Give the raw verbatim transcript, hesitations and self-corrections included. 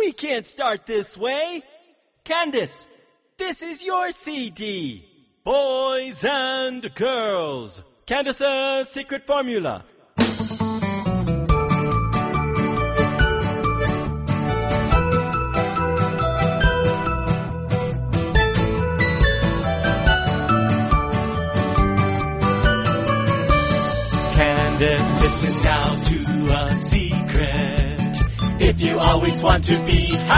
We can't start this way. Candace, this is your C D. Boys and girls. Candace's secret formula. Candace, listen now to a secret. If you always want to be happy,